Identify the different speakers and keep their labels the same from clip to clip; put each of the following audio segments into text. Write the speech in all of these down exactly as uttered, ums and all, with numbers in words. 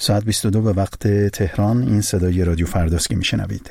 Speaker 1: ساعت بیست و دو به وقت تهران. این صدای رادیو فرداست که میشنوید.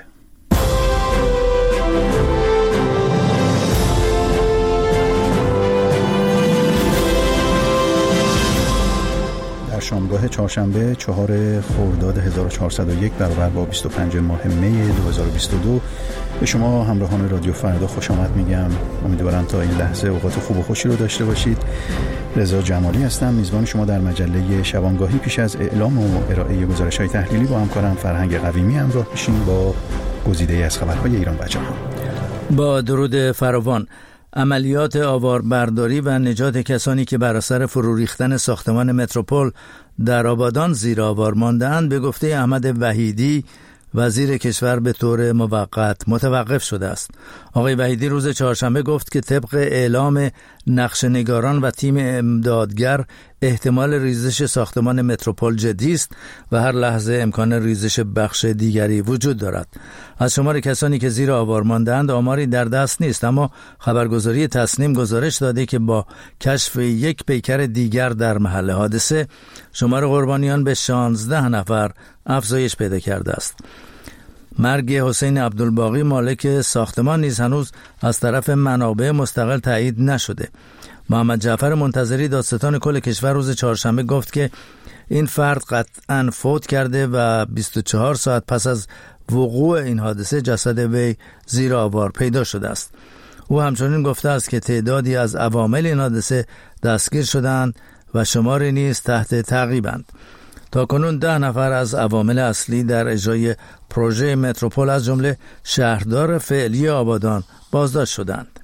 Speaker 1: شامگاه چهارشنبه چهار خرداد هزار و چهارصد و یک برابر با بیست و پنج ماه می دو هزار و بیست و دو به شما همراهان رادیو فردا خوش آمد میگم. امیدوارم تا این لحظه اوقات خوب و خوشی رو داشته باشید. رضا جمالی هستم، میزبان شما در مجله شبانگاهی. پیش از اعلام و ارائه گزارش‌های تحلیلی با همکارم فرهنگ قویمی همراه میشیم با گزیده از خبرهای ایران و جهان.
Speaker 2: با درود فراوان. عملیات آواربرداری و نجات کسانی که بر اثر فرو ریختن ساختمان متروپول در آبادان زیر آوار مانده‌اند به گفته احمد وحیدی وزیر کشور به طور موقت متوقف شده است. آقای وحیدی روز چهارشنبه گفت که طبق اعلام نقشه‌نگاران و تیم امدادگر احتمال ریزش ساختمان متروپول جدی است و هر لحظه امکان ریزش بخش دیگری وجود دارد. از شمار کسانی که زیر آوار مانده‌اند آماری در دست نیست، اما خبرگزاری تصنیم گزارش داده که با کشف یک پیکر دیگر در محل حادثه شمار قربانیان به شانزده نفر افزایش پیدا کرده است. مرگ حسین عبدالباقی مالک ساختمان نیز هنوز از طرف منابع مستقل تایید نشده. محمد جعفر منتظری دادستان کل کشور روز چهارشنبه گفت که این فرد قطعاً فوت کرده و بیست و چهار ساعت پس از وقوع این حادثه جسد وی زیر آوار پیدا شده است. او همچنین گفته است که تعدادی از عوامل این حادثه دستگیر شدند و شماری نیز تحت تعقیبند. تا کنون ده نفر از عوامل اصلی در اجرای پروژه متروپول از جمله شهردار فعلی آبادان بازداشت شدند.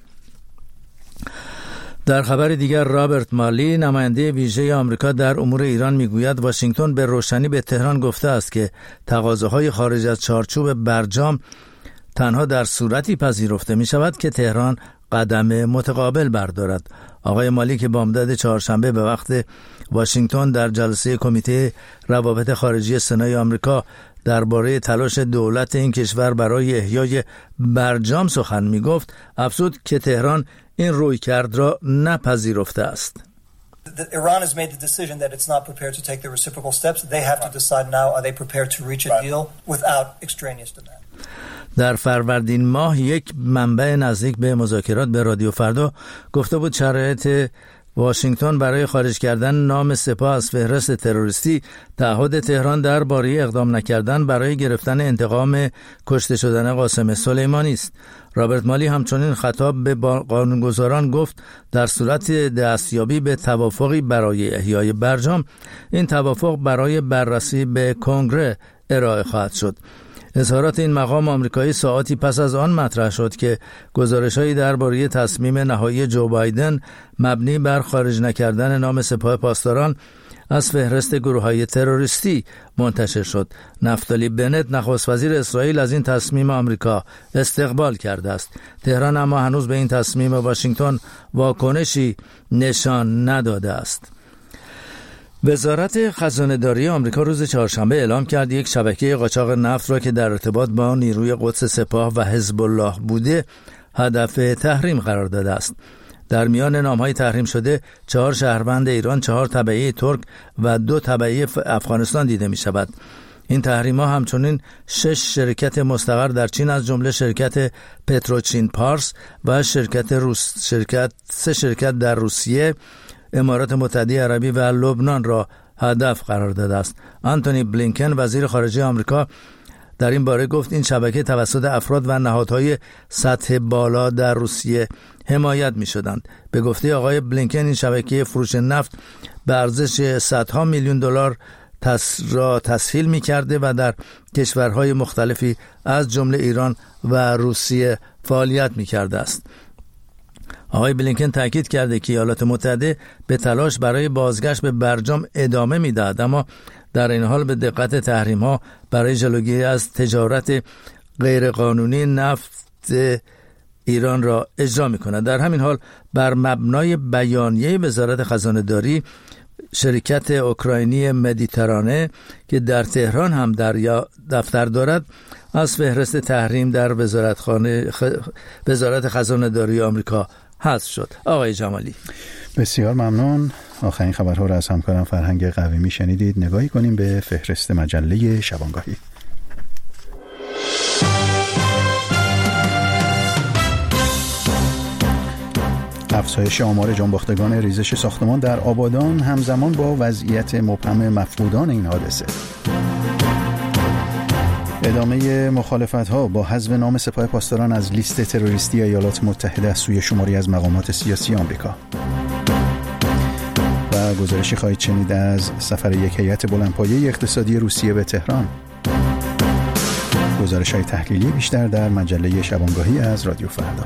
Speaker 2: در خبر دیگر رابرت مالی نماینده ویژه آمریکا در امور ایران میگوید واشنگتن به روشنی به تهران گفته است که تقاضاهای خارج از چارچوب برجام تنها در صورتی پذیرفته می شود که تهران قدم متقابل بردارد. آقای مالی که بامداد چهارشنبه به وقت واشنگتن در جلسه کمیته روابط خارجی سنای آمریکا درباره تلاش دولت این کشور برای احیای برجام سخن می گفت، افزود که تهران این رویکرد را نپذیرفته است.
Speaker 3: Iran has made the decision that it's not prepared to take the reciprocal steps. They have to decide now, are they prepared to reach a deal without extraneous demand.
Speaker 2: در فروردین ماه یک منبع نزدیک به مذاکرات به رادیو فردا گفته بود شرایط واشنگتن برای خارج کردن نام سپاه از فهرست تروریستی تعهد تهران درباره اقدام نکردن برای گرفتن انتقام کشته شدن قاسم سلیمانی است. رابرت مالی همچنین خطاب به قانونگذاران گفت در صورت دستیابی به توافقی برای احیای برجام، این توافق برای بررسی به کنگره ارائه خواهد شد. اظهارات این مقام آمریکایی ساعاتی پس از آن مطرح شد که گزارش‌هایی درباره تصمیم نهایی جو بایدن مبنی بر خارج نکردن نام سپاه پاسداران از فهرست گروه‌های تروریستی منتشر شد. نفتالی بنت نخست وزیر اسرائیل از این تصمیم آمریکا استقبال کرده است. تهران اما هنوز به این تصمیم واشنگتن واکنشی نشان نداده است. وزارت خزانه‌داری آمریکا روز چهارشنبه اعلام کرد یک شبکه قاچاق نفت را که در ارتباط با نیروی قدس سپاه و حزب الله بوده هدف تحریم قرار داده است. در میان نام‌های تحریم شده چهار شهروند ایران، چهار تبعه ترک و دو تبعه افغانستان دیده می شود. این تحریم‌ها همچنین شش شرکت مستقر در چین از جمله شرکت پتروچین پارس و شرکت روس شرکت سه شرکت در روسیه، امارات متحده عربی و لبنان را هدف قرار داده است. آنتونی بلینکن وزیر خارجه آمریکا در این باره گفت این شبکه توسط افراد و نهادهای سطح بالا در روسیه حمایت می شدند. به گفته آقای بلینکن این شبکه فروش نفت به ارزش صدها میلیون دلار تس را تسهیل می کرده و در کشورهای مختلفی از جمله ایران و روسیه فعالیت می کرده است. آقای بلینکن تاکید کرده که ایالات متحده به تلاش برای بازگشت به برجام ادامه می‌دهد، اما در این حال به دقت تحریم‌ها برای جلوگیری از تجارت غیرقانونی نفت ایران را اجرا می‌کند. در همین حال بر مبنای بیانیه وزارت خزانه‌داری، شرکت اوکراینی مدیترانه که در تهران هم در دفتر دارد از فهرست تحریم در وزارتخانه خ... وزارت خزانه‌داری آمریکا حذف شد. آقای جمالی
Speaker 1: بسیار ممنون. آخرین خبرها را از همکارم فرهنگ قویمی شنیدید. نگاهی کنیم به فهرست مجله شبانگاهی. افزایش آمار جانباختگان ریزش ساختمان در آبادان همزمان با وضعیت مبهم مفقودان این حادثه. ادامه مخالفت‌ها با حذف نام سپاه پاسداران از لیست تروریستی ایالات متحده از سوی شماری از مقامات سیاسی آمریکا. و گزارشی خواهید شنید از سفر یک هیئت بلندپایه اقتصادی روسیه به تهران. گزارش‌های تحلیلی بیشتر در مجله شبانگاهی از رادیو فردا.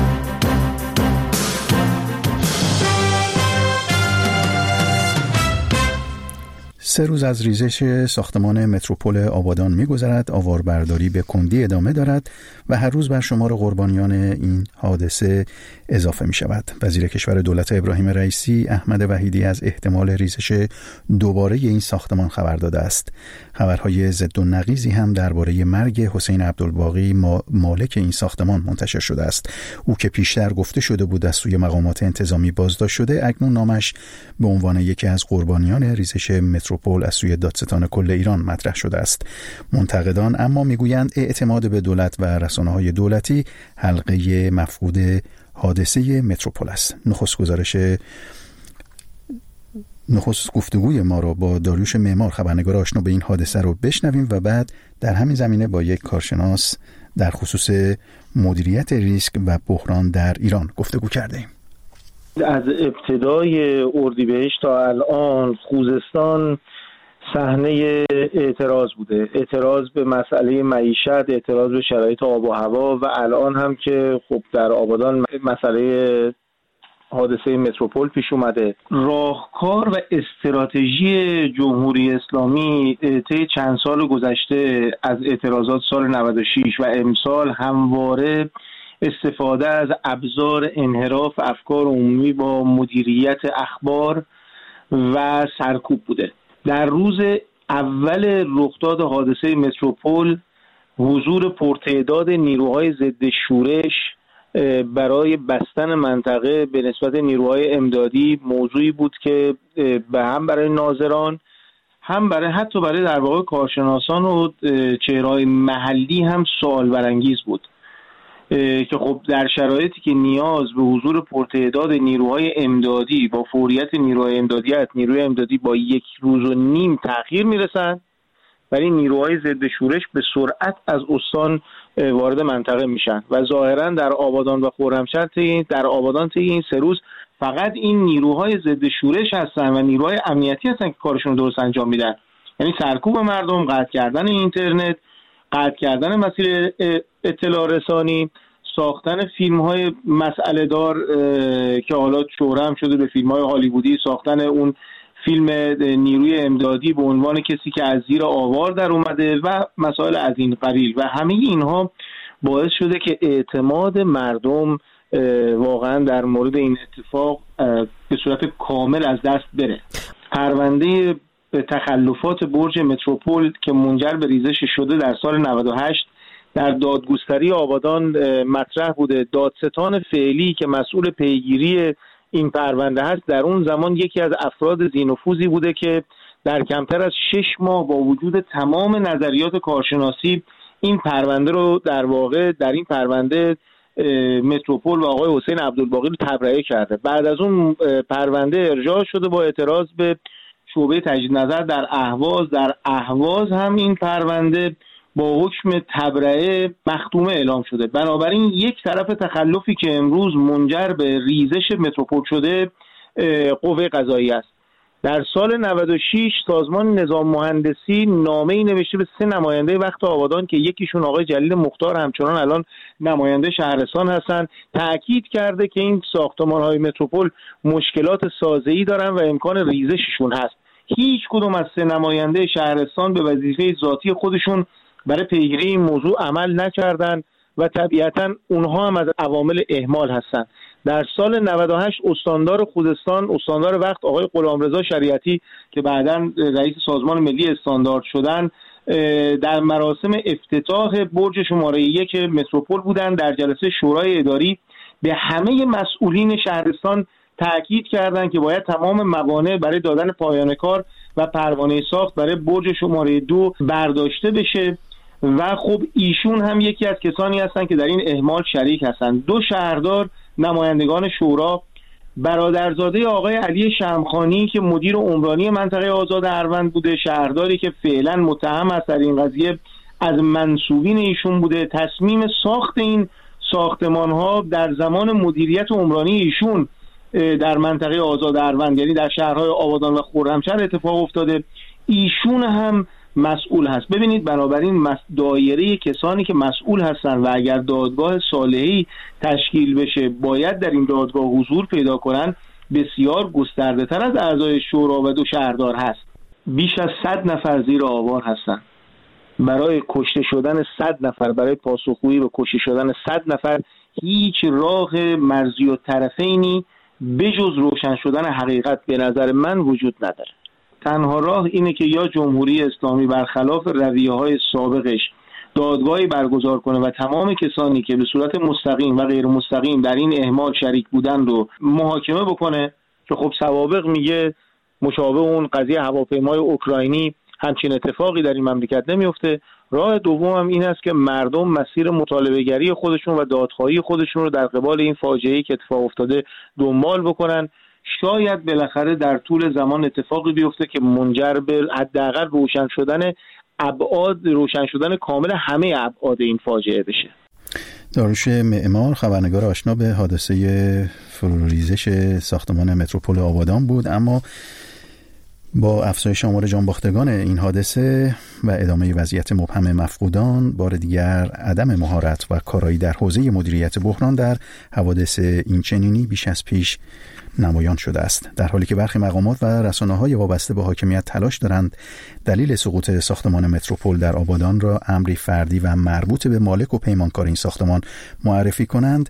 Speaker 1: سه روز از ریزش ساختمان متروپول آبادان می‌گذرد. آواربرداری به کندی ادامه دارد و هر روز بر شمار قربانیان این حادثه اضافه می‌شود. وزیر کشور دولت ابراهیم رئیسی احمد وحیدی از احتمال ریزش دوباره این ساختمان خبر داده است. خبرهای ضد و نقیضی هم درباره مرگ حسین عبدالباقی مالک این ساختمان منتشر شده است. او که پیشتر گفته شده بود از سوی مقامات انتظامی بازداشت شده، اکنون نامش به عنوان یکی از قربانیان ریزش متروپول از سوی دادستان کل ایران مطرح شده است. منتقدان اما میگویند اعتماد به دولت و رسانه‌های دولتی حلقه مفقود حادثه متروپول است. نخست گزارش نخست گفتگوی ما را با داریوش معمار، خبرنگار آشنا به این حادثه رو بشنویم و بعد در همین زمینه با یک کارشناس در خصوص مدیریت ریسک و بحران در ایران گفتگو کردیم.
Speaker 4: از ابتدای اردیبهشت تا الان خوزستان صحنه اعتراض بوده، اعتراض به مسئله معیشت، اعتراض به شرایط آب و هوا و الان هم که خب در آبادان مسئله حادثه متروپول پیش اومده. راهکار و استراتژی جمهوری اسلامی طی چند سال گذشته از اعتراضات سال نود و شش و امسال همواره استفاده از ابزار انحراف افکار عمومی با مدیریت اخبار و سرکوب بوده. در روز اول رخداد حادثه متروپول حضور پرتعداد نیروهای ضد شورش برای بستن منطقه به نسبت نیروهای امدادی موضوعی بود که به هم برای ناظران هم برای حتی برای در واقع کارشناسان و چهره‌های محلی هم سوال برانگیز بود که خب در شرایطی که نیاز به حضور پرتعداد نیروهای امدادی با فوریت نیروهای امدادی است، نیروهای امدادی با یک روز و نیم تأخیر میرسند، ولی نیروهای ضد شورش به سرعت از استان وارد منطقه میشن و ظاهرا در آبادان و خرمشهر در آبادان طی این سه روز فقط این نیروهای ضد شورش هستن و نیروهای امنیتی هستن که کارشون درست انجام میدن. یعنی سرکوب مردم، قطع کردن اینترنت، قطع کردن مسیر اطلاع رسانی، ساختن فیلم های مسئله دار که حالا شهره هم شده به فیلم های هالیوودی، ساختن اون فیلم نیروی امدادی به عنوان کسی که از زیر آوار در اومده و مسائل از این قبیل و همه اینها باعث شده که اعتماد مردم واقعا در مورد این اتفاق به صورت کامل از دست بره. پرونده تخلفات برج متروپول که منجر به ریزش شده در سال نود و هشت در دادگستری آبادان مطرح بوده. دادستان فعلی که مسئول پیگیری این پرونده هست در اون زمان یکی از افراد ذی‌نفوذی بوده که در کمتر از شش ماه با وجود تمام نظریات کارشناسی این پرونده رو در واقع در این پرونده متروپول و آقای حسین عبدالباقی رو تبرئه کرده. بعد از اون پرونده ارجاع شده با اعتراض به شعبه تجدید نظر در اهواز. در اهواز هم این پرونده با حکم تبرئه مختومه اعلام شده. بنابراین یک طرف تخلفی که امروز منجر به ریزش متروپول شده قوه قضایی است. در سال نود و شش سازمان نظام مهندسی نامه‌ای نوشته به سه نماینده وقت آبادان که یکیشون آقای جلیل مختار همچنان الان نماینده شهرستان هستند، تأکید کرده که این ساختمان‌های متروپول مشکلات سازه‌ای دارن و امکان ریزششون هست. هیچ کدوم از سه نماینده شهرستان به وظیفه ذاتی خودشون برای پیگیری این موضوع عمل نکردند و طبیعتاً اونها هم از عوامل اهمال هستند. در سال نود و هشت استاندار خوزستان، استاندار وقت آقای غلامرضا شریعتی که بعداً رئیس سازمان ملی استاندارد شدن، در مراسم افتتاح برج شماره یک متروپول بودند. در جلسه شورای اداری به همه مسئولین شهرستان تاکید کردند که باید تمام موانع برای دادن پایان کار و پروانه ساخت برای برج شماره دو برداشته بشه و خب ایشون هم یکی از کسانی هستند که در این اهمال شریک هستند. دو شهردار نمایندگان شورا، برادرزاده آقای علی شمخانی که مدیر عمرانی منطقه آزاد اروند بوده، شهرداری که فعلا متهم است در این قضیه از منسوبین ایشون بوده، تصمیم ساخت این ساختمان ها در زمان مدیریت عمرانی ایشون در منطقه آزاد اروند یعنی در شهرهای آبادان و خرمشهر اتفاق افتاده. ایشون هم مسئول هست. ببینید بنابراین دایره کسانی که مسئول هستن و اگر دادگاه صالحی تشکیل بشه باید در این دادگاه حضور پیدا کنن بسیار گسترده تر از اعضای شورا و دو شهردار هست. بیش از صد نفر زیر آوار هستن برای کشته شدن صد نفر، برای پاسخگویی به کشته شدن صد نفر. هیچ راه مرزی و طرفینی بجز روشن شدن حقیقت به نظر من وجود نداره. تنها راه اینه که یا جمهوری اسلامی برخلاف رویه‌های سابقش دادگاهی برگزار کنه و تمام کسانی که به صورت مستقیم و غیر مستقیم در این اهمال شریک بودن رو محاکمه بکنه که خب سوابق میگه مشابه اون قضیه هواپیمای اوکراینی همچین اتفاقی در این مملکت نمیفته. راه دوم هم این است که مردم مسیر مطالبه‌گری خودشون و دادخواهی خودشون رو در قبال این فاجعه‌ای که اتفاق افتاده دنبال بکنن. شاید بالاخره در طول زمان اتفاقی بیفته که منجر به حداقل روشن شدن ابعاد روشن شدن کامل همه ابعاد این فاجعه بشه.
Speaker 1: داریوش معمار، خبرنگار آشنا به حادثه فروریزش ساختمان متروپول آبادان بود. اما با افزایش آمار جانباختگان این حادثه و ادامه وضعیت مبهم مفقودان، بار دیگر عدم مهارت و کارایی در حوزه مدیریت بحران در حوادث اینچنینی بیش از پیش نمایان شده است، در حالی که برخی مقامات و رسانه‌های وابسته به حاکمیت تلاش دارند دلیل سقوط ساختمان متروپول در آبادان را امری فردی و مربوط به مالک و پیمانکار این ساختمان معرفی کنند.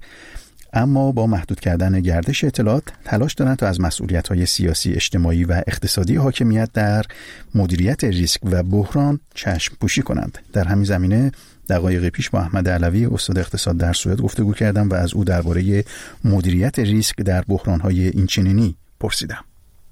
Speaker 1: اما با محدود کردن گردش اطلاعات تلاش دارند تا از مسئولیت‌های سیاسی، اجتماعی و اقتصادی حاکمیت در مدیریت ریسک و بحران چشم پوشی کنند. در همین زمینه دقایق پیش با احمد علوی استاد اقتصاد در سوئد گفتگو کردم و از او درباره مدیریت ریسک در بحران‌های اینچنینی پرسیدم.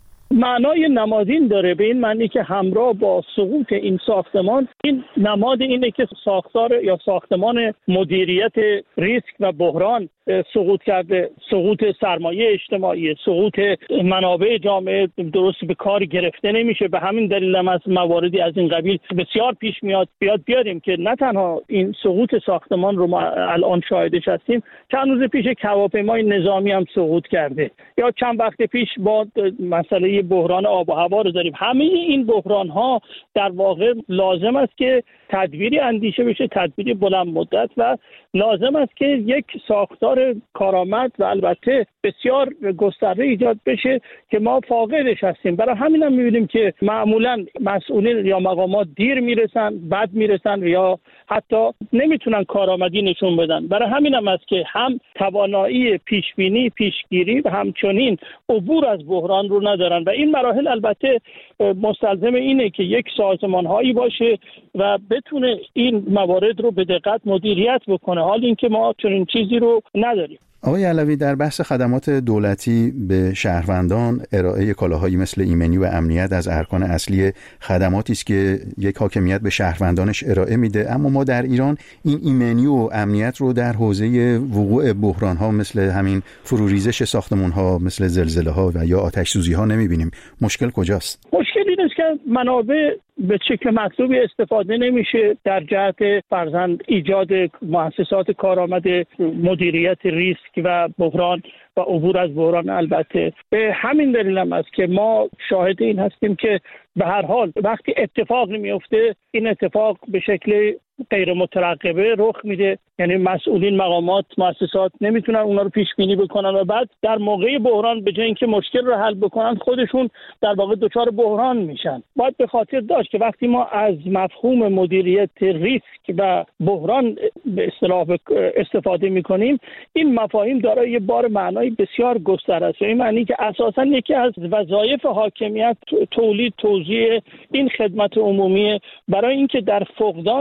Speaker 5: معنای نمادین داره، به این معنی که همراه با سقوط این ساختمان، این نماد اینه که ساختار یا ساختمان مدیریت ریسک و بحران سقوط کرده، سقوط سرمایه اجتماعی، سقوط منابع جامعه درست به کار گرفته نمیشه. به همین دلیل هم از مواردی از این قبیل بسیار پیش میاد. بیاد بیاریم که نه تنها این سقوط ساختمان رو ما الان شاهدش هستیم، چند روز پیش هواپیمای نظامی هم سقوط کرده، یا چند وقت پیش با مسئله بحران آب و هوا رو داریم. همه این بحران ها در واقع لازم است که تدبیری اندیشه بشه، تدبیری بلند مدت، و لازم است که یک ساختار کارآمد و البته بسیار گسترده ایجاد بشه که ما فاقدش هستیم. برای همین هم می‌بینیم که معمولاً مسئولین یا مقامات دیر میرسن، بد میرسن یا حتی نمیتونن کارآمدی نشون بدن. برای همین هم است که هم توانایی پیشبینی، پیشگیری و همچنین عبور از بحران رو ندارن و این مراحل البته مستلزم اینه که یک سازمان‌هایی باشه و بتونه این موارد رو به دقت مدیریت بکنه، حال اینکه ما چنین چیزی رو نداریم.
Speaker 1: آقای علوی، در بحث خدمات دولتی به شهروندان، ارائه کالاهایی مثل ایمنی و امنیت از ارکان اصلی خدماتی است که یک حاکمیت به شهروندانش ارائه میده، اما ما در ایران این ایمنی و امنیت رو در حوزه وقوع بحران ها مثل همین فروریزش ساختمان ها، مثل زلزله ها و یا آتش سوزی ها نمیبینیم. مشکل کجاست؟ مشکل
Speaker 5: این است که منابع به شکل مطلوبی استفاده نمیشه در جهت فرضاً ایجاد مؤسسات کارآمد مدیریت ریسک و بحران و عبور از بحران. البته به همین دلیل هم است که ما شاهد این هستیم که به هر حال وقتی اتفاق میفته این اتفاق به شکل غیر مترقبه رخ میده، یعنی مسئولین، مقامات، مؤسسات نمیتونن اونا رو پیش بینی بکنن و بعد در موقع بحران به جای اینکه مشکل رو حل بکنن خودشون در واقع دچار بحران میشن. باید به خاطر داشت که وقتی ما از مفهوم مدیریت ریسک و بحران به اصطلاح استفاده میکنیم، این مفاهیم دارای بار معنای بسیار گسترده است. این معنی که اساساً یکی از وظایف حاکمیت تولید توزیع این خدمت عمومی برای اینکه در فقدان چنین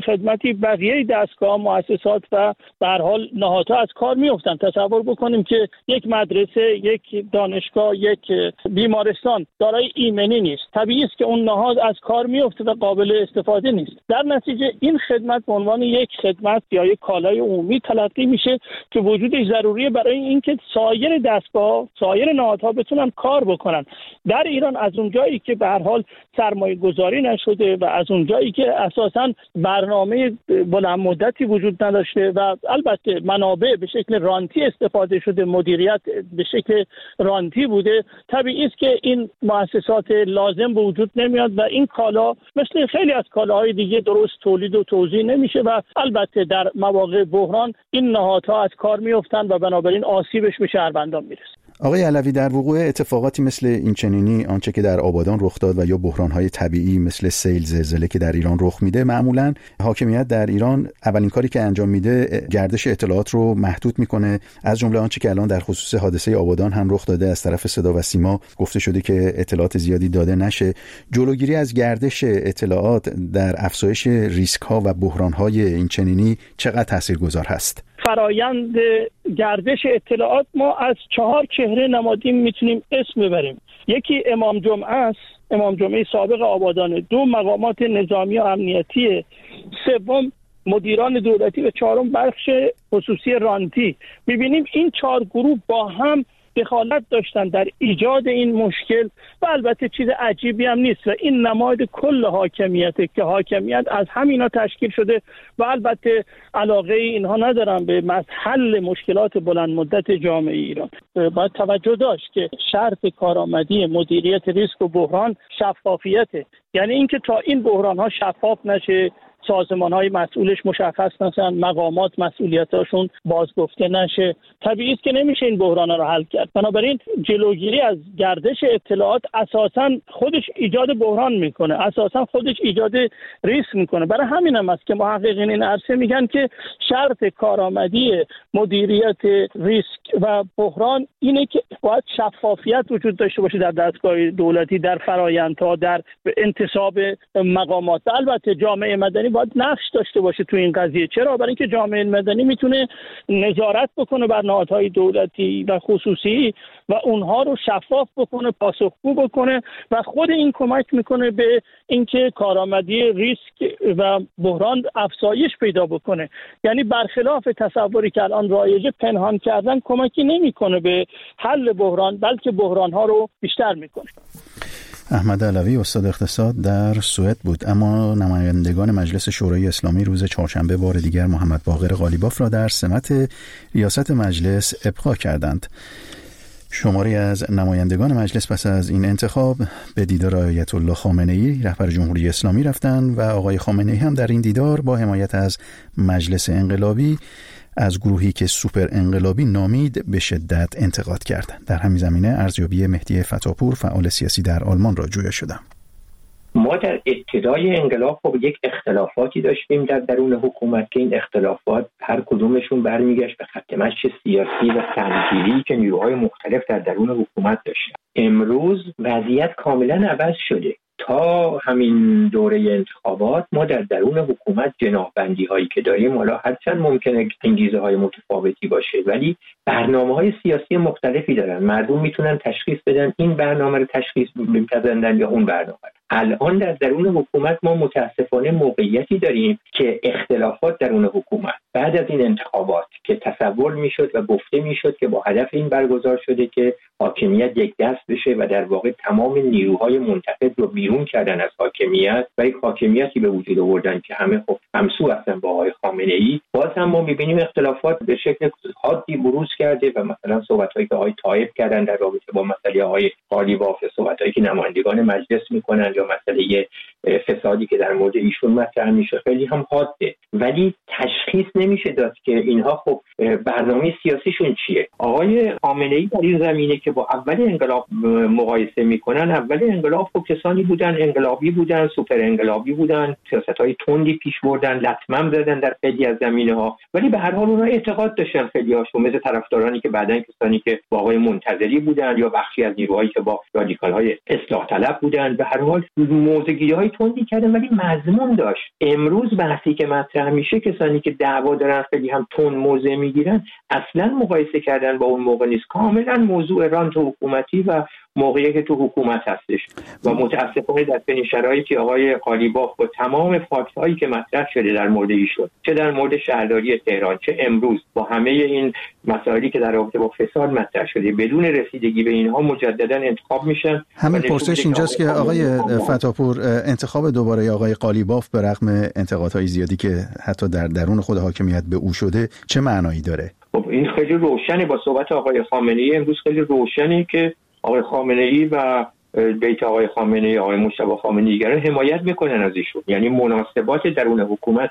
Speaker 5: خدمتی بقیه دستگاه، مؤسسات و به هر حال نهادها از کار میافتند. تصور بکنیم که یک مدرسه، یک دانشگاه، یک بیمارستان دارای ایمنی نیست، طبیعی است که اون نهاد از کار میفته و قابل استفاده نیست. در نتیجه این خدمت به عنوان یک خدمت یا یک کالای عمومی تلقی میشه که وجودش ضروریه برای اینکه سایر دستگاه، سایر نهادها بتونن کار بکنن. در ایران از اونجایی که به هر حال سرمایه گذاری نشده و از اونجایی که اساساً برنامه بلند مدتی وجود نداشته و البته منابع به شکل رانتی استفاده شده، مدیریت به شکل رانتی بوده، طبیعی است که این مؤسسات لازم به وجود نمیاد و این کالا مثل خیلی از کالاهای دیگه درست تولید و توزیع نمیشه و البته در مواقع بحران این نهادها از کار میافتند و بنابراین آسیبش به شهروندان میرسه.
Speaker 1: آقای علوی، در وقوع اتفاقاتی مثل این چنینی، آنچه که در آبادان رخ داد و یا بحران‌های طبیعی مثل سیل، زلزله که در ایران رخ میده، معمولاً حاکمیت در ایران اولین کاری که انجام میده گردش اطلاعات رو محدود میکنه. از جمله آنچه که الان در خصوص حادثه آبادان هم رخ داده، از طرف صدا و سیما گفته شده که اطلاعات زیادی داده نشه. جلوگیری از گردش اطلاعات در افزایش ریسک‌ها و بحران‌های این چنینی چقدر تاثیرگذار هست؟
Speaker 5: فرایند گردش اطلاعات ما از چهار چهره نمادین میتونیم اسم ببریم. یکی امام جمعه است، امام جمعه سابق آبادان، دو مقامات نظامی و امنیتی، سوم مدیران دولتی و چهارم بخش خصوصی رانتی. میبینیم این چهار گروه با هم دخالت داشتن در ایجاد این مشکل و البته چیز عجیبی هم نیست و این نماد کل حاکمیته که حاکمیت از همینا تشکیل شده و البته علاقه اینها ندارن به حل مشکلات بلند مدت جامعه ایران. باید توجه داشت که شرط کارآمدی مدیریت ریسک و بحران شفافیته، یعنی اینکه تا این بحران ها شفاف نشه، سازمان‌های مسئولش مشخص نشن، مقامات مسئولیتاشون بازگفته نشه، طبیعی است که نمیشه این بحران‌ها رو حل کرد. بنابراین جلوگیری از گردش اطلاعات اساساً خودش ایجاد بحران میکنه، اساساً خودش ایجاد ریسک میکنه. برای همین هم است که محققین این عرصه میگن که شرط کارآمدی مدیریت ریسک و بحران اینه که باید شفافیت وجود داشته باشه در دستگاه دولتی، در فرآیندها، در انتصاب مقامات. البته جامعه مدنی باید نقش داشته باشه تو این قضیه. چرا؟ برای اینکه جامعه مدنی میتونه نظارت بکنه بر نهادهای دولتی و خصوصی و اونها رو شفاف بکنه، پاسخگو بکنه و خود این کمک میکنه به اینکه کارآمدی ریسک و بحران افزایش پیدا بکنه. یعنی برخلاف تصوری که الان رایجه، پنهان کردن کمکی نمیکنه به حل بحران، بلکه بحران‌ها رو بیشتر میکنه.
Speaker 1: احمد علوی، استاد اقتصاد، در سوئد بود. اما نمایندگان مجلس شورای اسلامی روز چهارشنبه بار دیگر محمد باقر قالیباف را در سمت ریاست مجلس ابقا کردند. شماری از نمایندگان مجلس پس از این انتخاب به دیدار آیت الله خامنه‌ای رهبر جمهوری اسلامی رفتند و آقای خامنه‌ای هم در این دیدار با حمایت از مجلس انقلابی از گروهی که سوپر انقلابی نامید به شدت انتقاد کرد. در همین زمینه ارزیابی مهدی فتاپور، فعال سیاسی در آلمان، را جویا شدم.
Speaker 6: ما در ابتدای انقلاب خب یک اختلافاتی داشتیم در درون حکومت که این اختلافات هر کدومشون برمیگشت به خط مشی سیاسی و تنظیمی که نیروهای مختلف در درون حکومت داشتن. امروز وضعیت کاملا عوض شده. تا همین دوره انتخابات ما در درون حکومت جناح‌بندی هایی که داریم، حالا هرچند ممکنه انگیزه های متفاوتی باشه، ولی برنامه های سیاسی مختلفی دارن. مردم میتونن تشخیص بدن این برنامه رو تشخیص می‌پذیرن یا اون برنامه. الان در درون حکومت ما متاسفانه موقعیتی داریم که اختلافات درون حکومت بعد از این انتخابات که تصور میشد و گفته میشد که با هدف این برگزار شده که حاکمیت یک دست بشه و در واقع تمام نیروهای منتقد رو بیرون کردن از حاکمیت و یک حاکمیتی به وجود آوردن که همه خب همسو هستن با آقای خامنه‌ای. باز هم ما می‌بینیم اختلافات به شکل حادی بروز کرده و مثلا صحبت‌هایی که آقای طایب کردن در رابطه با مسئله آقای قالیباف، صحبت‌هایی که نمایندگان مجلس می‌کنن یا مسئله فسادی که در مورد ایشون مطرح میشه خیلی هم حاده، ولی تشخیص نمیشه داد که اینها خب برنامه سیاسیشون چیه. آقای خامنه‌ای در این زمینه که با اول انقلاب مقایسه میکنن، اول انقلاب خب کسانی بودن انقلابی بودن، سوپر انقلابی بودن، سیاست‌های تندی پیش بردن، لطمم زدن در خیلی از زمینه‌ها، ولی به هر حال اونها اعتقاد داشتن خیلی هاشون، مثل طرفدارانی که بعدن کسانی که با آقای منتظری بودن یا بخشی از نیروهایی که با رادیکال‌های اصلاح طلب بودن، به هر حال موضع‌گیری‌های تندی کردن ولی مضمون داشت. امروز بحثی که مطرح میشه کسانی که دعوا دارن خیلی هم تند موضع میگیرن اصلا مقایسه کردن با اون موقع نیست. کاملا موضوع رانت حکومتی و موقعی که تو حکومت هستش و متاسفانه در این شرایطی آقای قالیباف با تمام فاکت‌هایی که مطرح شده در مورد ایشون، چه در مورد شهرداری تهران چه امروز با همه این مسائلی که در رابطه با فساد مطرح شده، بدون رسیدگی به اینها مجددا انتخاب میشن.
Speaker 1: همین پرسش اینجاست که آقای فتاپور انتخاب دوباره آقای قالیباف به رغم انتقادهای زیادی که حتی در درون خود حاکمیت به او شده چه معنایی داره؟
Speaker 6: خب این خیلی روشنه با صحبت آقای خامنه‌ای امروز، خیلی روشنه که آقای خامنه‌ای و بیت آقای خامنه‌ای، آقای مجتبی خامنه‌ای دیگران حمایت میکنن از ایشون. یعنی مناسبات درون حکومت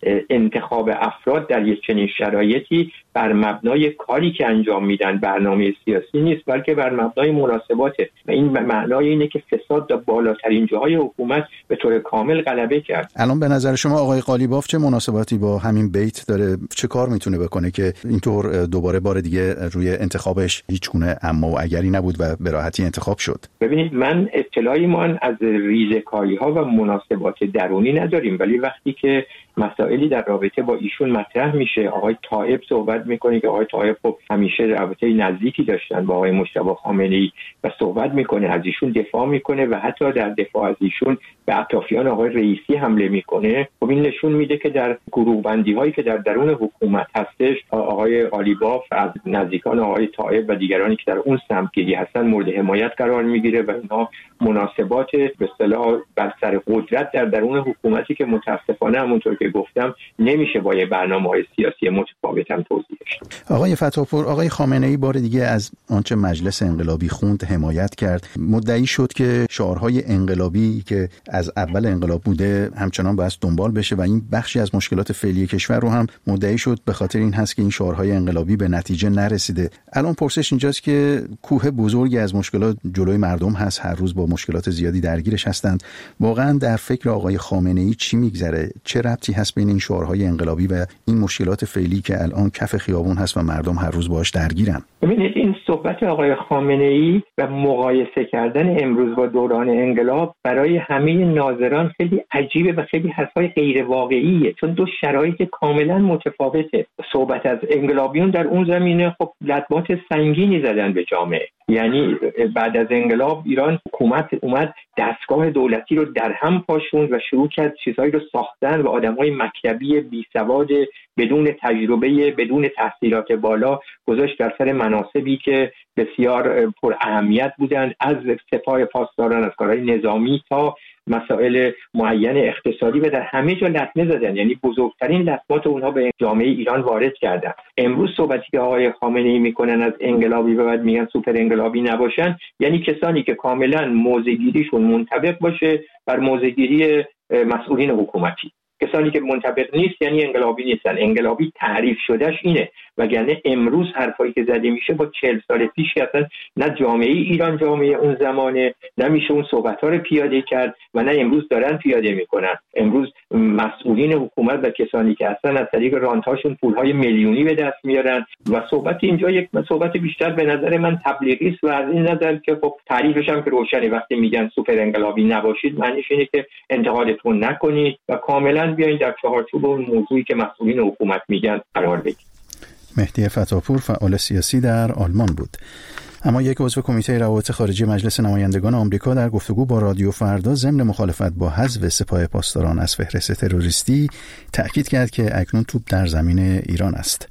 Speaker 6: انتخاب افراد در یک چنین شرایطی بر مبنای کاری که انجام میدن برنامه سیاسی نیست، بلکه بر مبنای مناسباته و این معنای اینه که فساد در بالاترین جاهای حکومت به طور کامل غلبه کرد.
Speaker 1: الان به نظر شما آقای قالیباف چه مناسباتی با همین بیت داره؟ چه کار میتونه بکنه که اینطور دوباره بار دیگه روی انتخابش هیچ گونه اما و اگری نبود و به راحتی انتخاب شد؟
Speaker 6: ببینید من اطلاعی ما از ریزه‌کاری ها و مناسبات درونی نداریم، ولی وقتی که مسائلی در رابطه با ایشون مطرح میشه، آقای طائب صحبت میکنه که آقای طائب خب همیشه رابطه نزدیکی داشتن با آقای مجتبی خامنه‌ای و صحبت میکنه، از ایشون دفاع میکنه و حتی در دفاع از ایشون به اطرافیان آقای رئیسی حمله میکنه. خب این نشون میده که در گروه بندی هایی که در درون حکومت هستش آقای قالیباف از نزدیکان آقای طائب و دیگرانی که در اون سمتگیری هستن مورد حمایت قرار میگیره و اینها مناسبات به اصطلاح بر سر قدرت در درون حکومتی که متاسفانه همونطور که گفتم نمیشه با یه برنامه‌های سیاسی متفاوت هم توضیح داد.
Speaker 1: آقای فتاپور، آقای خامنه‌ای بار دیگه از آنچه مجلس انقلابی خوند حمایت کرد. مدعی شد که شعارهای انقلابی که از اول انقلاب بوده همچنان باید دنبال بشه و این بخشی از مشکلات فعلی کشور رو هم مدعی شد به خاطر این هست که این شعارهای انقلابی به نتیجه نرسیده. الان پرسش اینجاست که کوه بزرگی از مشکلات جلوی مردم هست، هر روز با مشکلات زیادی درگیرش هستند. واقعا در فکر آقای خامنه‌ای چی میگذره؟ چه ربطی هست بین این شعارهای انقلابی و این مشکلات فعلی که الان کف خیابون هست و مردم هر روز باهاش درگیرن؟
Speaker 6: ببینید این صحبت آقای خامنه‌ای و مقایسه کردن امروز با دوران انقلاب برای همه ناظران خیلی عجیبه و خیلی حرفای غیر واقعیه، چون دو شرایط کاملا متفاوته. صحبت از انقلابیون در اون زمینه خب لطمات سنگینی زدن به جامعه، یعنی بعد از انقلاب ایران حکومت اومد دستگاه دولتی رو در هم پاشوند و شروع کرد چیزهایی رو ساختن و آدمای مکتبی بی سواد بدون تجربه بدون تحصیلات بالا گذاشت در سر مناصبی که بسیار پر اهمیت بودند، از سپاه پاسداران، از کارهای نظامی تا مسائل معین اقتصادی و در همه جا لطمه زدن، یعنی بزرگترین لطمات اونها به جامعه ایران وارد کردن. امروز صحبتی که آقای خامنه‌ای میکنن از انقلابی و بعد میگن سوپر انقلابی نباشن، یعنی کسانی که کاملا موضع‌گیریشون منطبق باشه بر موضع‌گیری مسئولین حکومتی. کسانی که منطبق نیست یعنی انقلابی نیستن. انقلابی تعریف شدهش اینه، وگرنه امروز حرفایی که زده میشه با چهل سال پیش که اصلا نه جامعه ایران جامعه اون زمانه، نمیشه اون صحبت‌ها رو پیاده کرد و نه امروز دارن پیاده میکنن. امروز مسئولین حکومت و کسانی که اصلا از طریق رانت‌هاشون پول‌های میلیونی به دست میارن و صحبت اینجا یک صحبت بیشتر به نظر من تبلیغی است و از این نظر که خب تعریفش هم که روشنه، وقتی میگن سوپر انقلابی نباشید معنیش اینه که انتقادتون نکنید و کاملا بیاین در چارچوب اون موضوعی که مسئولین حکومت میگن قرار بگیرید.
Speaker 1: مهدی فتاپور فعال سیاسی در آلمان بود. اما یک عضو کمیته روابط خارجی مجلس نمایندگان آمریکا در گفتگو با رادیو فردا ضمن مخالفت با حذف سپاه پاسداران از فهرست تروریستی تأکید کرد که اکنون توپ در زمین ایران است.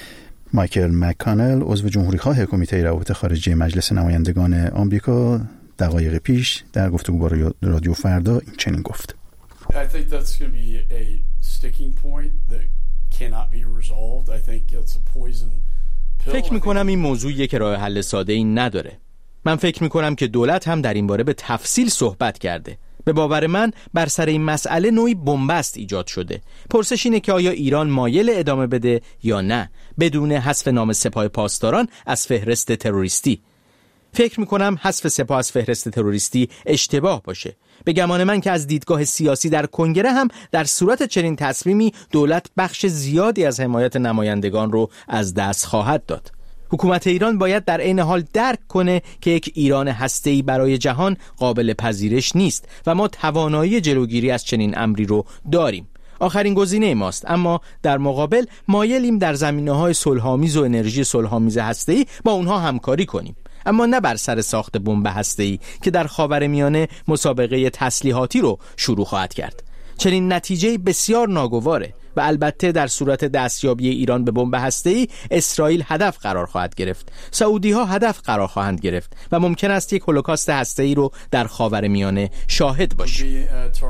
Speaker 1: مایکل مک‌کانل عضو جمهوری‌خواه کمیته روابط خارجی مجلس نمایندگان آمریکا دقایق پیش در گفتگو با رادیو فردا این چنین گفت:
Speaker 7: I think that's going to be a sticking point that cannot be resolved. I think it's a poison pill.
Speaker 8: فکر می‌کنم این موضوعیه که راه حل ساده‌ای نداره. من فکر می‌کنم که دولت هم در این باره به تفصیل صحبت کرده. به باور من بر سر این مسئله نوعی بنبست ایجاد شده. پرسش اینه که آیا ایران مایل ادامه بده یا نه بدون حذف نام سپاه پاسداران از فهرست تروریستی. فکر میکنم حذف سپاه از فهرست تروریستی اشتباه باشه. به گمان من که از دیدگاه سیاسی در کنگره هم در صورت چنین تصمیمی دولت بخش زیادی از حمایت نمایندگان رو از دست خواهد داد. حکومت ایران باید در عین حال درک کنه که یک ایران هسته‌ای برای جهان قابل پذیرش نیست و ما توانایی جلوگیری از چنین امری رو داریم. آخرین گزینه ماست، اما در مقابل مایلیم در زمینه‌های صلح‌آمیز و انرژی صلح‌آمیز هسته‌ای با اونها همکاری کنیم، اما نه بر سر ساخت بمب هسته‌ای که در خاورمیانه مسابقه تسلیحاتی رو شروع خواهد کرد. چنین نتیجه بسیار ناگواره و البته در صورت دستیابی ایران به بمب هسته‌ای اسرائیل هدف قرار خواهد گرفت، سعودی‌ها هدف قرار خواهند گرفت و ممکن است یک هولوکاست هسته‌ای رو در خاورمیانه شاهد باشیم.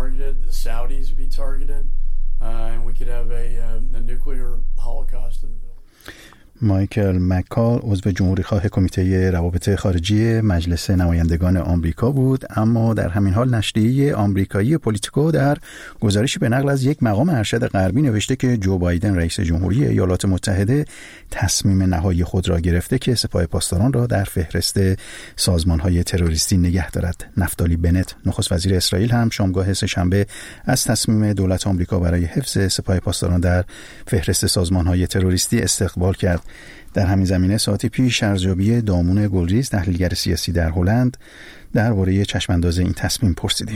Speaker 1: مایکل مکال عضو جمهوری خواه کمیته روابط خارجی مجلس نمایندگان آمریکا بود، اما در همین حال نشریه آمریکایی پولیتیکو در گزارشی به نقل از یک مقام ارشد غربی نوشته که جو بایدن رئیس جمهوری ایالات متحده تصمیم نهایی خود را گرفته که سپاه پاسداران را در فهرست سازمان‌های تروریستی نگه دارد. نفتالی بنت نخست وزیر اسرائیل هم شامگاه سه‌شنبه از تصمیم دولت آمریکا برای حفظ سپاه پاسداران در فهرست سازمان‌های تروریستی استقبال کرد. در همین زمینه ساعتی پیش ارزیابی دامون گلریز تحلیلگر سیاسی در هلند درباره چشمانداز این تصمیم پرسیدیم.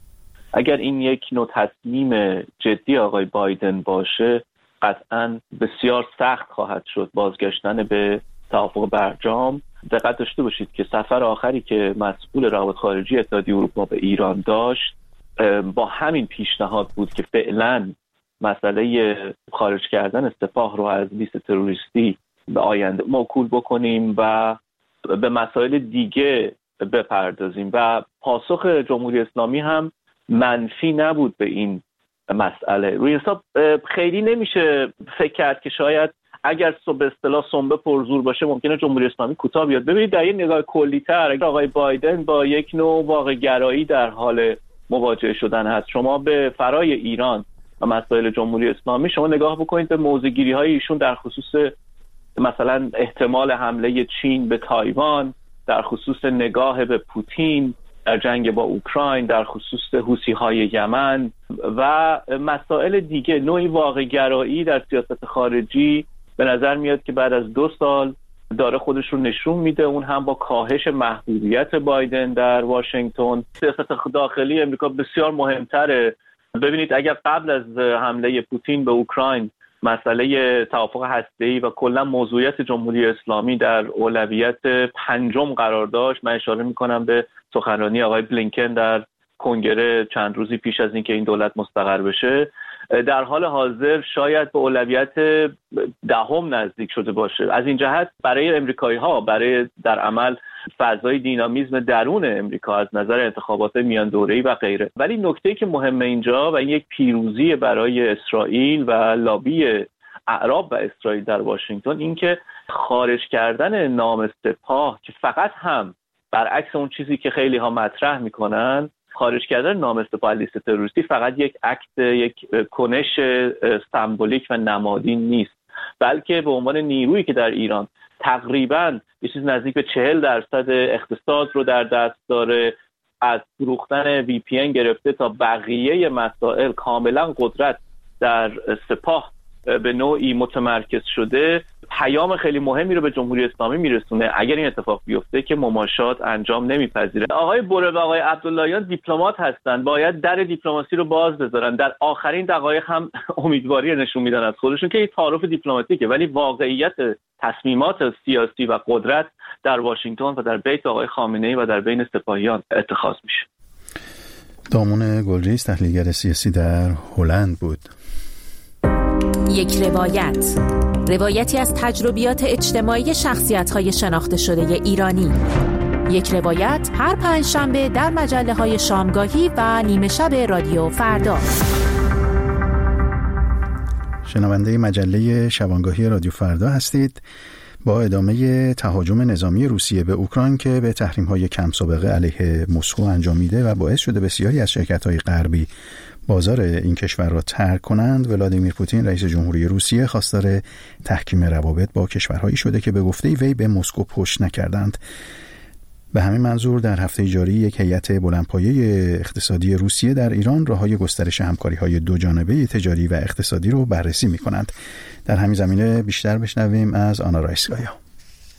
Speaker 9: اگر این یک نوع تصمیم جدی آقای بایدن باشه، قطعاً بسیار سخت خواهد شد بازگشتن به توافق برجام. دقت داشته باشید که سفر آخری که مسئول روابط خارجی اتحادیه اروپا به ایران داشت با همین پیشنهاد بود که فعلاً مسئله خارج کردن سپاه رو از لیست تروریستی به آینده موکول بکنیم و به مسائل دیگه بپردازیم و پاسخ جمهوری اسلامی هم منفی نبود به این مسئله. روی حساب خیلی نمیشه فکر کرد که شاید اگر به اصطلاح سنبه پرزور باشه ممکنه جمهوری اسلامی کوتاه بیاد. ببینید در این نگاه کلی‌تر اگر آقای بایدن با یک نوع واقع گرایی در حال مواجه شدن هست، شما به فرای ایران و مسائل جمهوری اسلامی شما نگاه بکنید به موضع‌گیری های ایشون در خصوص مثلا احتمال حمله چین به تایوان، در خصوص نگاه به پوتین در جنگ با اوکراین، در خصوص حوثی های یمن و مسائل دیگه، نوعی واقع گرایی در سیاست خارجی به نظر میاد که بعد از دو سال داره خودش رو نشون میده، اون هم با کاهش محبوبیت بایدن در واشنگتن. سیاست داخلی امریکا بسیار مهمتره. ببینید اگر قبل از حمله پوتین به اوکراین مسئله توافق هسته‌ای و کلا موضوعیت جمهوری اسلامی در اولویت پنجم قرار داشت، من اشاره میکنم به سخنرانی آقای بلینکن در کنگره چند روزی پیش از اینکه این دولت مستقر بشه، در حال حاضر شاید به اولویت دهم نزدیک شده باشه. از این جهت برای امریکایی ها، برای در عمل فضای دینامیزم درون امریکا از نظر انتخابات میان دوره‌ای و غیره. ولی نکته‌ای که مهمه اینجا و این یک پیروزی برای اسرائیل و لابی اعراب و اسرائیل در واشنگتن، این که خارج کردن نام سپاه که فقط هم برعکس اون چیزی که خیلی ها مطرح میکنن، خارج کردن نام سپاه لیست تروریستی فقط یک اکت، یک کنش سمبولیک و نمادین نیست، بلکه به عنوان نیرویی که در ایران تقریباً یه چیز نزدیک به چهل درصد اقتصاد رو در دست داره، از فروختن وی پی ان گرفته تا بقیه مسائل کاملا قدرت در سپاه به نوعی متمرکز شده، پیام خیلی مهمی رو به جمهوری اسلامی میرسونه اگر این اتفاق بیفته که مماشات انجام نمیپذیره. آقای بوره و آقای عبداللهیان دیپلمات هستن، باید در دیپلماسی رو باز بذارن. در آخرین دقایق هم امیدواری نشون میدن از خودشون که این تعارف دیپلماتیکه، ولی واقعیت تصمیمات سیاسی و قدرت در واشنگتن و در بیت آقای خامنه‌ای و در بین سپاهیان اتخاذ میشه.
Speaker 1: دامون گلریز تحلیلگر سیاسی در هلند بود.
Speaker 10: یک روایت، روایتی از تجربیات اجتماعی شخصیت‌های شناخته شده ایرانی. یک روایت هر پنجشنبه در مجله‌های شامگاهی و نیمه شب رادیو فردا.
Speaker 1: شنونده مجله شبانگاهی رادیو فردا هستید. با ادامه تهاجم نظامی روسیه به اوکراین که به تحریم‌های کم سابقه علیه مسکو انجام میده و باعث شده بسیاری از شرکت‌های غربی بازار این کشور را ترک کنند، ولادیمیر پوتین رئیس جمهوری روسیه خواستار تحکیم روابط با کشورهایی شده که به گفته وی به مسکو پشت نکردند. به همین منظور در هفته جاری یک هیئت بلندپایه اقتصادی روسیه در ایران راههای گسترش همکاری‌های دو جانبه تجاری و اقتصادی رو بررسی می‌کنند. در همین زمینه بیشتر بشنویم از آنا رایسکایا.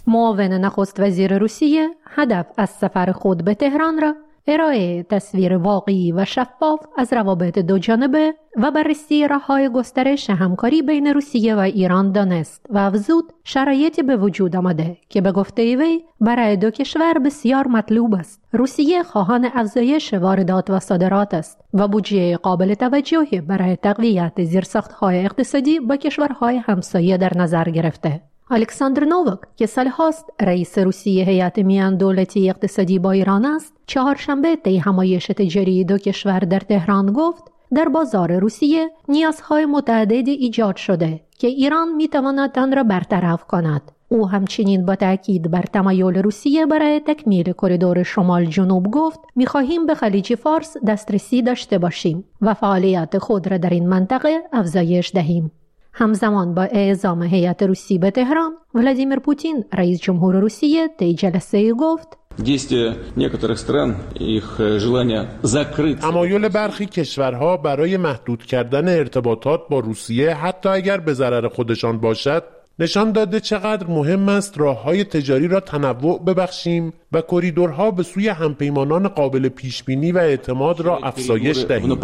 Speaker 11: معاون نخست وزیر روسیه هدف از سفر خود به تهران را ارائه تصویر واقعی و شفاف از روابط دو جانبه و بررسی راه‌های گسترش همکاری بین روسیه و ایران دانست و افزود شرایطی به وجود آمده که به گفته وی برای دو کشور بسیار مطلوب است. روسیه خواهان افزایش واردات و صادرات است و بودجه قابل توجهی برای تقویت زیرساخت‌های اقتصادی با کشورهای همسایه در نظر گرفته. الکساندر نوواک که سالهاست رئیس روسیه هیئت میان دولتی اقتصادی با ایران است، چهارشنبه طی همایش تجاری دو کشور در تهران گفت در بازار روسیه نیازهای متعددی ایجاد شده که ایران میتواند آن را برطرف کند. او همچنین با تاکید بر تمایل روسیه برای تکمیل کریدور شمال جنوب گفت می‌خواهیم به خلیج فارس دسترسی داشته باشیم و فعالیت خود را در این منطقه افزایش دهیم. همزمان با اعزام هیئت روسی به تهران، ولادیمیر پوتین رئیس جمهور روسیه طی جلسه گفت
Speaker 12: تمایل برخی کشورها برای محدود کردن ارتباطات با روسیه حتی اگر به ضرر خودشان باشد نشان داده چقدر مهم است راه‌های تجاری را تنوع ببخشیم و کریدورها به سوی همپیمانان قابل پیشبینی و اعتماد را افزایش دهیم.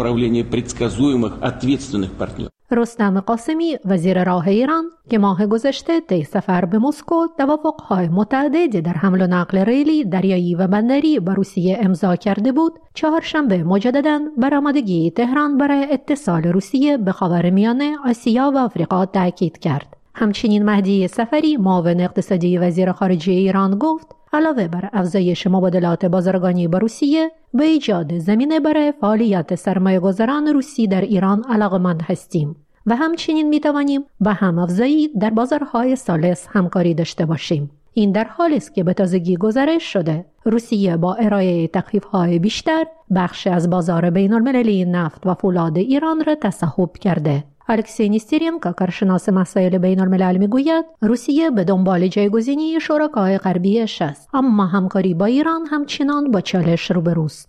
Speaker 11: رستم قاسمی وزیر راه ایران که ماه گذشته طی سفر به مسکو توافق‌های متعددی در حمل و نقل ریلی، دریایی و بندری با روسیه امضا کرده بود، چهارشنبه مجدداً بر آمادگی تهران برای اتصال روسیه به خاورمیانه، آسیا و آفریقا تاکید کرد. همچنین مهدی سفری معاون اقتصادی وزیر خارجه ایران گفت علاوه بر افزایش مبادلات بازرگانی با روسیه، به ایجاد زمینه برای فعالیت سرمایه‌گذاران روسی در ایران علاقه‌مند هستیم و همچنین می‌توانیم با هم افزایی در بازارهای ثالث همکاری داشته باشیم. این در حالی است که به تازگی گزارش شده روسیه با ارائه تخفیف‌های بیشتر بخش از بازار بین‌المللی نفت و فولاد ایران را تصاحب کرده. الکسی نیسترینکا کارشناس مسائل بین الملل میگوید روسیه به دنبال جایگزینی شرکای غربیش است، اما همکاری با ایران همچنان با چالش روبروست.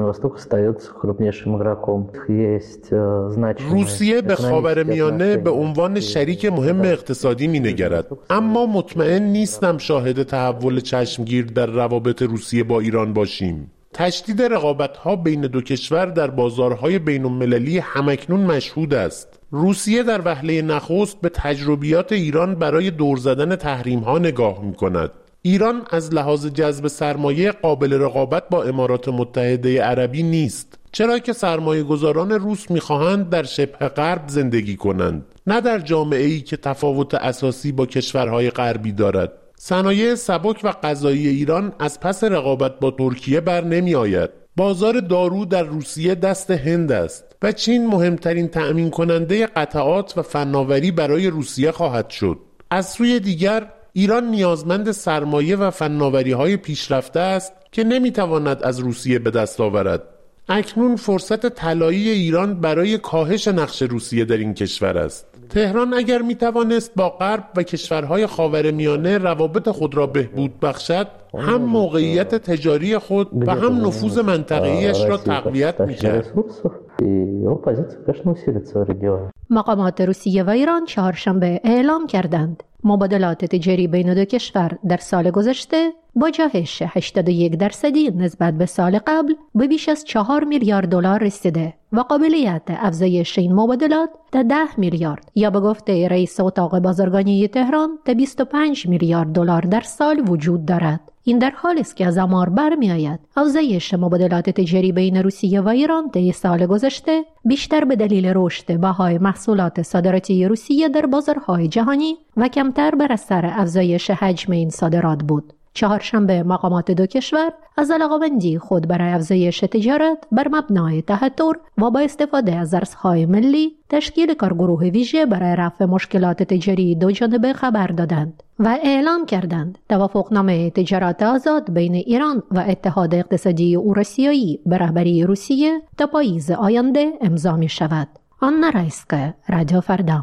Speaker 12: روسیه به خاورمیانه به عنوان شریک مهم اقتصادی مینگرد، اما مطمئن نیستم شاهد تحول چشمگیر در روابط روسیه با ایران باشیم. تشدید رقابت‌ها بین دو کشور در بازارهای بین‌المللی همکنون مشهود است. روسیه در وهله نخست به تجربیات ایران برای دور زدن تحریم‌ها نگاه می‌کند. ایران از لحاظ جذب سرمایه قابل رقابت با امارات متحده عربی نیست، چرا که سرمایه‌گذاران روس می‌خواهند در شبه غرب زندگی کنند، نه در جامعه‌ای که تفاوت اساسی با کشورهای غربی دارد. صنایع سبک و غذایی ایران از پس رقابت با ترکیه بر نمی آید. بازار دارو در روسیه دست هند است و چین مهمترین تأمین کننده قطعات و فناوری برای روسیه خواهد شد. از سوی دیگر ایران نیازمند سرمایه و فناوری های پیشرفته است که نمی تواند از روسیه به دست آورد. اکنون فرصت طلایی ایران برای کاهش نقش روسیه در این کشور است. تهران اگر می توانست با غرب و کشورهای خاورمیانه روابط خود را بهبود بخشد، هم موقعیت تجاری خود و هم نفوذ منطقه‌ایش را تقویت می کرد.
Speaker 11: مقامات روسیه و ایران چهارشنبه اعلام کردند مبادلات تجاری بین دو کشور در سال گذشته با جهش هشتاد و یک درصدی نسبت به سال قبل به بیش از چهار میلیارد دلار رسیده و قابلیت افزایش این مبادلات تا ده میلیارد یا به گفته رئیس اتاق بازرگانی تهران تا بیست و پنج میلیارد دلار در سال وجود دارد. این در حالی است که از آمار برمی‌آید افزایش مبادلات تجاری بین روسیه و ایران طی سال گذشته بیشتر به دلیل رشد بهای محصولات صادراتی روسیه در بازارهای جهانی و کمتر بر اثر افزایش حجم این صادرات بود. چهارشنبه مقامات دو کشور از علاقه‌مندی خود برای افزایش تجارت بر مبنای تهتر و با استفاده از ارزهای ملی تشکیل کارگروه ویژه برای رفع مشکلات تجاری دو جانبه خبر دادند و اعلام کردند توافقنامه تجارت آزاد بین ایران و اتحاد اقتصادی اوراسیایی به رهبری روسیه تا پاییز آینده امضا می شود. آنا رایسکا، رادیو فردا.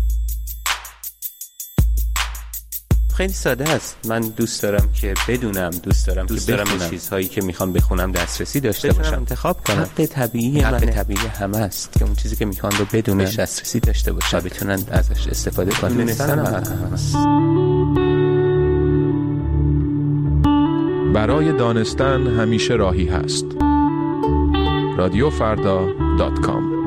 Speaker 13: خیلی ساده است. من دوست دارم که بدونم، دوست دارم دوست که دارم به چیزهایی که میخوام بخونم دسترسی داشته باشم، انتخاب کنم. حق طبیعی حق منه. طبیعی همه است که اون چیزی که میخوان رو بدونن، دسترسی داشته باشن و بتونن ازش استفاده کنن. دونستن هم هست.
Speaker 14: برای دانستن همیشه راهی هست. رادیو فردا دات کام.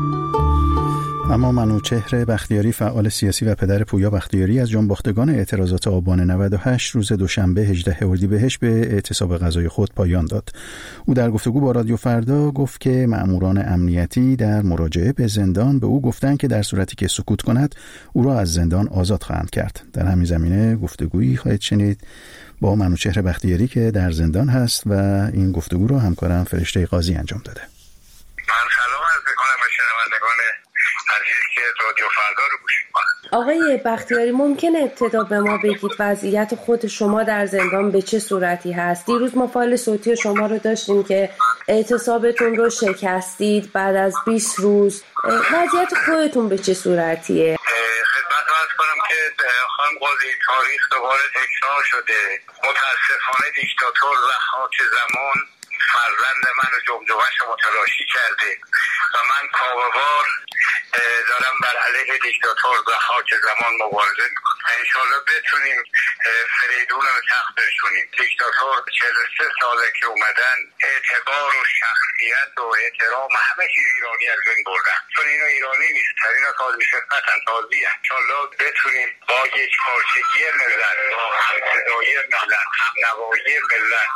Speaker 1: اما منوچهر بختیاری، فعال سیاسی و پدر پویا بختیاری، از جانباختگان اعتراضات آبان نود و هشت روز دوشنبه هجدهم اردیبهشت به اعتصاب غذای خود پایان داد. او در گفتگو با رادیو فردا گفت که مأموران امنیتی در مراجعه به زندان به او گفتند که در صورتی که سکوت کند او را از زندان آزاد خواهند کرد. در همین زمینه گفتگویی خواهید شنید با منوچهر بختیاری که در زندان هست و این گفتگو را همکارم فرشته قاضی انجام داده.
Speaker 15: من سلام عرض می‌کنم به شنوندگان عزیز که رادیو فردا رو گوش می‌کنن.
Speaker 16: آقای بختیاری، ممکنه ابتدا به ما بگید وضعیت خود شما در زندان به چه صورتی هست؟ دیروز ما فایل صوتی شما رو داشتیم که اعتصابتون رو شکستید بعد از بیست روز. وضعیت خودتون به چه صورتیه؟
Speaker 15: خدمت عرض کنم که خانم قاضی، تاریخ دوباره تکرار شده. متاسفانه دیکتاتور و خاک زمان فرزند من و جمجمه‌اش رو متلاشی کرده و من کاوه‌وار دارم بر علیه دیکتاتور و خاک زمان مبارزه میکنم. انشالله بتونیم فریدون رو به تخت برسونیم. دیکتاتور چهل و سه ساله که اومدن اعتبار و شخصیت و احترام همه چیز ایرانی از بین بردن، چون اینا ایرانی نیست، اینا تازی صفتن، تازی هست. انشالله بتونیم با یک پارچگی ملت، با همصدایی ملت، همنوایی ملت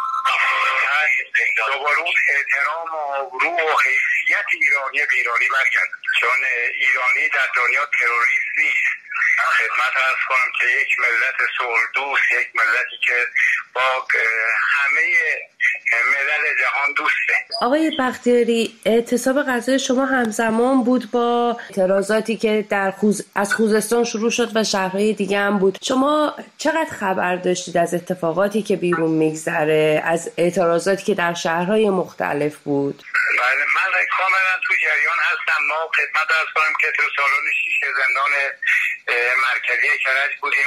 Speaker 15: دوباره اون احترام و آبرو و حیثیت ایرانی به ایرانی برگرد، چون ایرانی در دنیا تروریست نیست. خدمت عرض کنم که یک ملت صلح‌دوست، یک ملتی که با همه ملل جهان دوسته.
Speaker 16: آقای بختیاری، اعتصاب غذای شما همزمان بود با اعتراضاتی که در خوز... از خوزستان شروع شد و شهرهای دیگه هم بود. شما چقدر خبر داشتید از اتفاقاتی که بیرون میگذره، از اعتراضاتی که در شهرهای مختلف بود؟
Speaker 15: بله، من کاملا تو جریان هستم. ما خدمت عرض کنم که تو سالن شیش زندان مرکزی کرج بودیم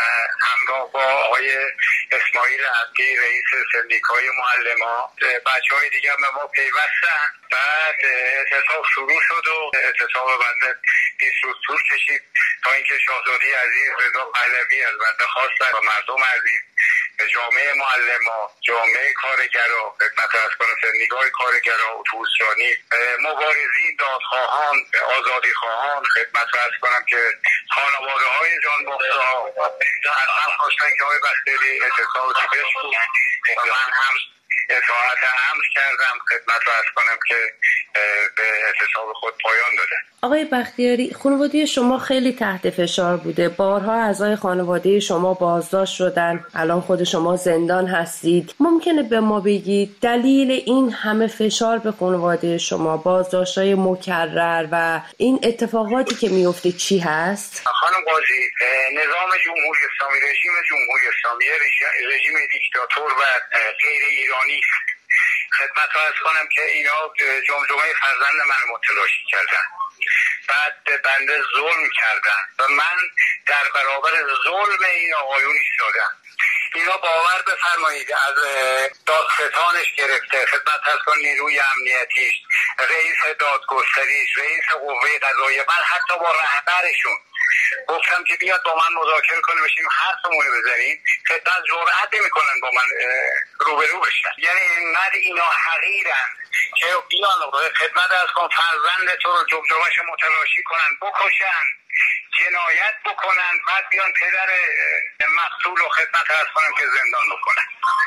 Speaker 15: همراه با آقای اسماعیل عبدی، رئیس سندیکای معلما. بچه های دیگه به ما پیوستن. بعد اعتصاب شروع شد و اعتصاب بنده بیست روز طول کشید تا اینکه شاهزاده عزیز رضا پهلوی از بنده خواستن و مردم عزیز، جامعه معلما، جامعه کارگرا، خدمت عرض کنم سندیکای کارگرا، اتوبوسرانی، مبارزین، دادخواهان، آزادی خواهان، خدمت عرض کنم که خانواده های جانباخته ها اصلا خواستن که آقای بختیاری اعتصاب دیگه بود و من هم اطاعت امر کردم. خدمت عرض کنم که به اعتصاب خود پایان داده.
Speaker 16: آقای بختیاری، خانواده شما خیلی تحت فشار بوده. بارها اعضای خانواده شما بازداشت شدن. الان خود شما زندان هستید. ممکنه به ما بگید دلیل این همه فشار به خانواده شما، بازداشت‌های مکرر و این اتفاقاتی که میفته چی هست؟
Speaker 15: خانم قاضی، نظام جمهوری اسلامی، رژیم جمهوری اسلامی رژیم دیکتاتور و غیر ایرانی است. خدمت عرض کنم که اینا جمجمه فرزند من متلاشی کردن، بعد به بنده ظلم کردن و من در برابر ظلم این آقایون ایستادم. اینا باور بفرمایید از دادستانش گرفته، خدمت عرض کنم نیروی امنیتیش، رئیس دادگستریش، رئیس قوه قضاییه، من حتی با رهبرشون گفتم که بیاد با من مذاکره کنه، بشیم حرفمون رو بزنیم. خدمت جرئت نمی‌کنن با من روبرو بشن. یعنی اینقدر اینا حقیرن که بیان خدمت عرض کنم فرزند تو رو جمجمه‌اش متلاشی کنن، بکشن، جنایت بکنن، بعد بیان پدر مقتول رو خدمت عرض کنم که زندان بکنن.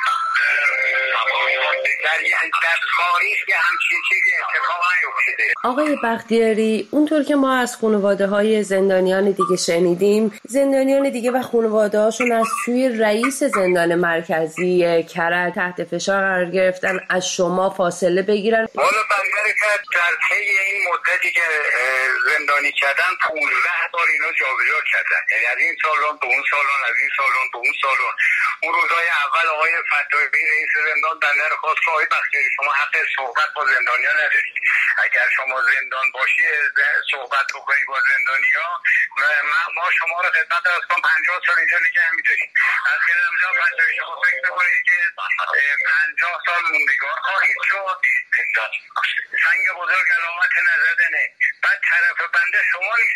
Speaker 15: در, در تاریخ همچین چیزی اتفاق نیفتاده.
Speaker 16: آقای بختیاری، اونطور که ما از خانواده های زندانیان دیگه شنیدیم، زندانیان دیگه و خانواده هاشون از سوی رئیس زندان مرکزی کرج تحت فشار قرار گرفتن از شما فاصله بگیرن.
Speaker 15: والا بنده که در طی این مدتی که زندانی کردن پانزده بار اینا جابجا کردن، یعنی از این سالن به اون سالن، از این سالن به اون سالن. اون روزهای اول آقای فتاحی رئیس زندان بنده رو خواست که آقای بختیاری شما حق صحبت با زندانیا ندارید، اگر شما زندان باشی صحبت بکنی با زندانیا ما شما رو خدمت عرض کنم پنجاه سال اینجا نگه می‌داریم. از خدمت فتاحی شما فکر بکنید که پنجاه سال موندگار خواهید شد، سنگ بزرگ علامت نزدنه. بعد طرف بنده شما نیستید،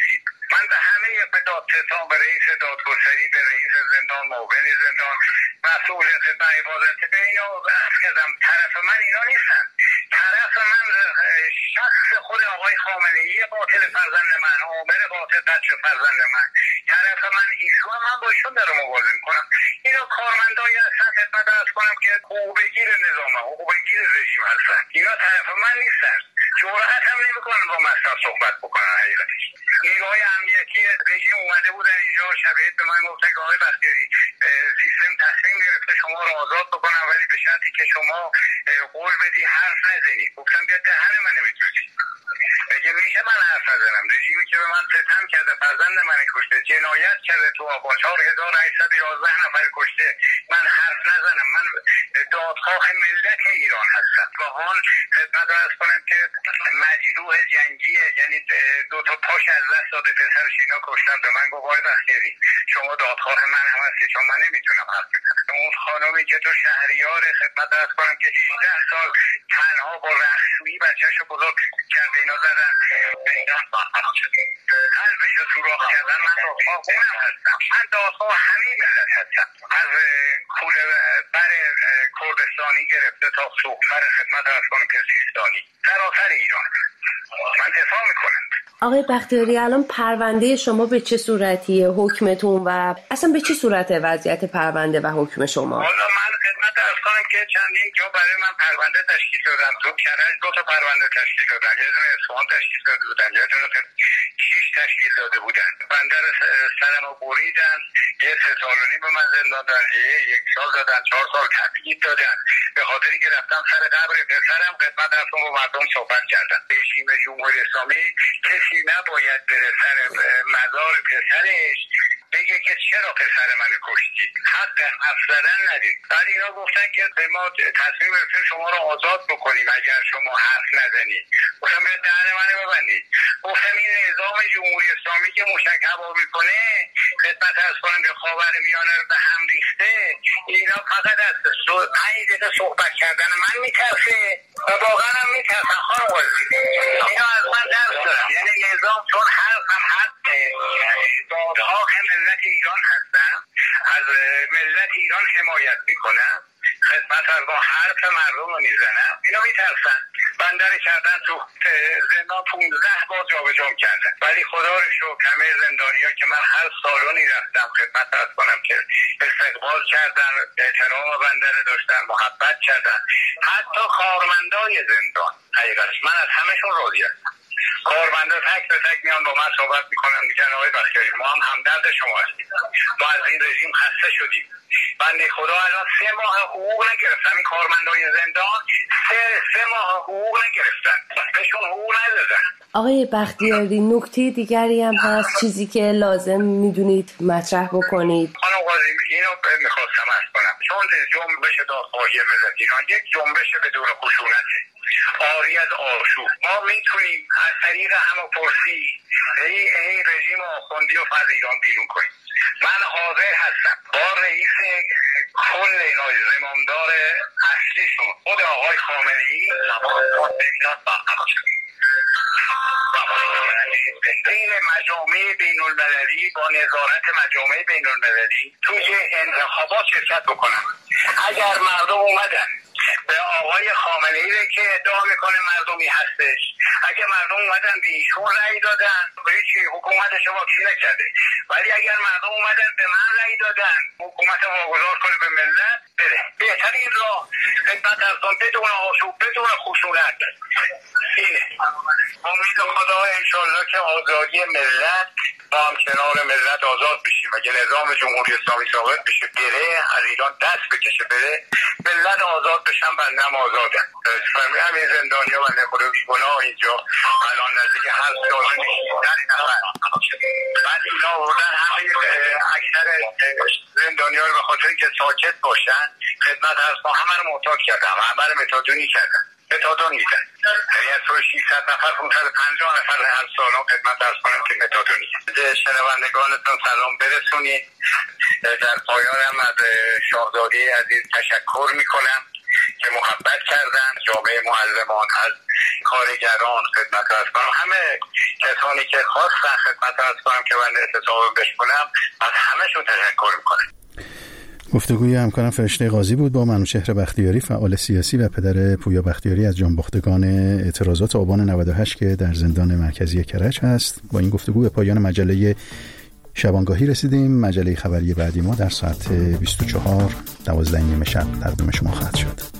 Speaker 15: من به همه به دادستان، به رئیس دادگستری، به رئیس زندان، معاون زندان، مسئول خدمت حفاظت به اینا عرض کردم طرف من اینا نیستن. طرف من شخص خود آقای خامنه‌ای قاتل فرزند من، عامل قاتل بچه فرزند من. طرف من ایشون، من با ایشون دارم مبارزه میکنم. اینا کارمندایی هستن خدمت عرض کنم که حقوق بگیر نظام، حقوق بگیر رژیم هستن. اینا طرف من نیستن. جرأت هم نمیکنن با مصرف صحبت بکنن. حقیقتش نیروهای امنیتی رژیم اومده بودن اینجا، شبیه به من گفتن که آقای بختیاری سیستم تصمیم گرفته شما رو آزاد بکنن، ولی به شرطی که شما قول بدی حرف نزنی. گفتم بیا دهن من نمیتونی بگه میشه من حرف نزنم؟ رژیمی که به من ستم کرده، فرزند من کشته، جنایت کرده، تو آبان چهار هزار و هشتصد و یازده نفر کشته، من حرف نزنم؟ من دادخواه ملت ایران هستم. با حال خدمت عرض کنم که مجروح جنگیه، یعنی دو تا پاش از دست داده، پسرش اینا کشتن. به من گفت آقای بختیاری شما دادخواه من هم هستی، چون من نمیتونم حرف بزنم. اون خانومی که تو شهریار خدمت عرض کنم که هجده سال تنها با رخشویی بچه‌شو بزرگ کرده، اینا زدن به اینا قلبشو سوراخ کردن. من دادخواه اونم هستم، من دادخواه همه ملت هستم، از کوله بر کردستانی گرفته تا سوخبر خدمت عرض کنم که سیستانی، سراسر ایران من دفاع میکنم.
Speaker 16: آقای بختیاری الان پرونده شما به چه صورتیه، حکمتون و اصلا به چه صورته وضعیت پرونده و حکم شما؟
Speaker 15: والا من خدمت عرض کنم که چندین جا برای من پرونده تشکیل دادن. تو کرج دو تا پرونده تشکیل دادن، یه دونه اصفهان تشکیل داده بودن، یه دونه شیش تشکیل داده بودن. بنده رو سرمو بریدن، یه سه سال و نیم به من زندان دادن، یک سال دادن، چهار سال تبعید دادن، به خاطری که رفتم سر قبر پسرم خدمت عرض کنم با مردم صحبت کردم. رژیم جمهوری اسلامی کسی نباید بره سر مزار پسرش بگه که چرا پسر من کشتید، حق حرف زدن ندید. بعد اینا گفتن که ما تصمیم گرفتیم شما رو آزاد بکنیم اگر شما حرف نزنید. گفتم به دهن من ببندید. گفتم این نظام جمهوری اسلامی که موشک هوا میکنه، خدمت عرض کنم که خاورمیانه رو به هم ریخته، اینا فقط از پنج دقیقه صحبت کردن من میترسه و واقعا هم میترسن. خانم قاضی اینا از من درس دارن، یعنی نظام چون حرفم حق دادخواه ملت ایران هستن، از ملت ایران حمایت میکنن، خدمت از با حرف مردم رو میزنن، اینا میترسن. بنده رو کردن تو زندان پونزده بار جابجا کردن، ولی خدا رو شکر همه زندانی‌ها که من هر سالونی رفتم خدمت عرض کنم که استقبال کردن، احترام بنده رو داشتن، محبت کردن. حتی کارمندای زندان، حقیقتش من از همشون راضی هستم. کارمندا تک به تک میان با من صحبت میکنن، میگن آقای بختیاری ما هم همدرد شما هستیم، ما از این رژیم خسته شدیم. بنده خدا الان سه ماه حقوق نگرفتن، این کارمندای زندان سه سه ماه حقوق نگرفتن، بهشون حقوق ندادن.
Speaker 16: آقای بختیاری نکته دیگری هم هست، چیزی که لازم میدونید مطرح بکنید؟
Speaker 15: خانم قاضی اینو میخواستم عرض کنم، چون جنبش دادخواهی ملت ایران یک جنبش بدون خشونت، آری از آشوب. ما میتونیم از طریق همه‌پرسی ای ای رژیم آخوندی و فرد ایران بیرون کنیم. من حاضر هستم با رئیس کل اینا، زمامدار اصلیشون خود آقای خامنه‌ای، این مجامع بین المللی با نظارت مجامع بین المللی توی انتخابات شرکت بکنم. اگر مردم اومدن به آقای خامنه‌ای که ادعا میکنه مردمی هستش، اگر مردم اومدن به ایشون رأی دادن، به هیچ حکومت شما کی نکرده، ولی اگر مردم اومدن به من رأی دادن، حکومت واگذار کنه به ملت، بره بهترین راه خدمت ارزان بدون آشوب، بدون خشونت اینه. امید خدا انشالله که آزادی ملت با هم کنار ملت آزاد بشیم. اگه نظام جمهوری اسلامی ثابت بشه بره، از ایران دست بکشه بره، ملت آزاد بشن، بندم آزادن. فهمی همین زندانی ها بنده خدا بیگناه اینجا الان نزدیک هر سال نشیدن نفر، بعد اینا بردن همه اکثر زندانی ها رو به خاطر که ساکت باشن خدمت هست با همه رو محتاط کردن، همه رو متادونی کردن، متادون میدن. یعنی از توی ششصد نفر پانصد و پنجاه نفر هر سال خدمت عرض کنم که متادونی. شنوندگانتون سلام برسونید. در پایان هم از شاهزاده عزیز تشکر میکنم که که محبت کردن، جامعه معلمان، از کارگران، خدمت عرض کنم همه کسانی که خواستن خدمت عرض کنم که من اعتصاب بشکنم، از همهشون تشکر میکنم.
Speaker 1: گفتگوی همکارم فرشته قاضی بود با منوچهر بختیاری، فعال سیاسی و پدر پویا بختیاری از جانباختگان اعتراضات آبان نود و هشت که در زندان مرکزی کرج هست. با این گفتگو به پایان مجله شبانگاهی رسیدیم. مجله خبری بعدی ما در ساعت بیست و چهار دوازده نیم شب تقدیم شما خواهد شد.